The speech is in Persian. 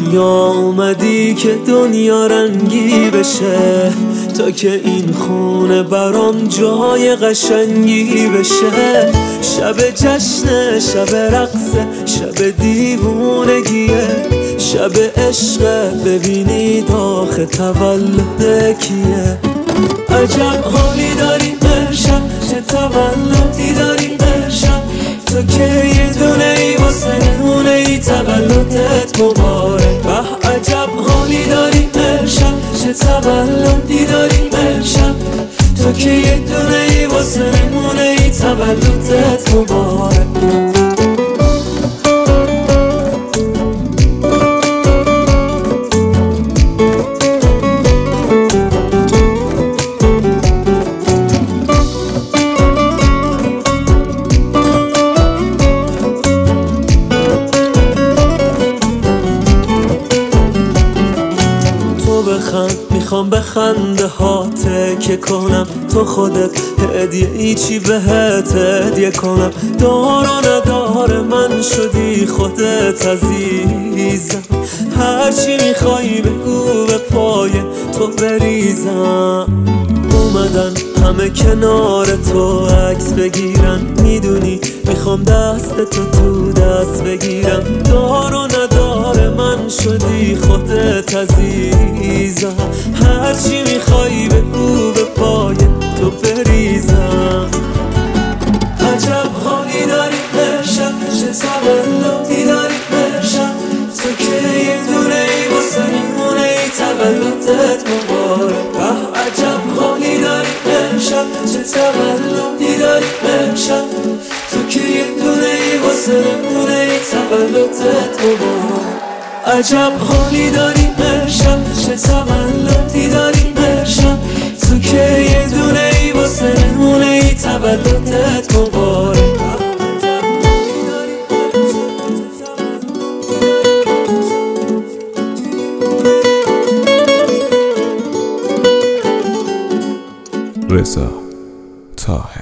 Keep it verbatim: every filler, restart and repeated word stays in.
دنیا اومدی که دنیا رنگی بشه، تا که این خونه برام جای قشنگی بشه. شب جشنه، شب رقصه، شب دیوونگیه، شب عشقه، ببینید آخه تولد کیه. عجب حالی داری امشب، چه تولدی داری امشب، تو که یه دونه ای واسه نمونه ای، تولدت مبارک. به عجب حالی داری امشب، چه تولدی داری امشب، تو که یه دونه ای واسه نمونه ای، تولدت مبارک. بخند میخوام بخنده هاته که کنم، تو خودت هدیه ای چی بهت هدیه کنم. دار و ندار من شدی خودت عزیزم، هرچی میخوای بگو به پای تو بریزم. اومدن همه کنار تو عکس بگیرن، میدونی میخوام دست تو تو دست بگیرم. دار و ندار من شدی خودت عزیزم، هرچی میخوای بگو به پای تو بریزم. عجب حالی داری امشب، چه تولدی داری امشب، تو که یه دونه ای واسه میمونه ای، تولدت مبارک. به عجب حالی داری امشب، چه تولدی داری امشب، تو که یه دونه ای واسه میمونه ای، تولدت مبارک. عجب حالی داری امشب، چه تولدی داری امشب، تو که یه دونه ای واسه نمونه ای، تولدت مبارک. رضا طاهر.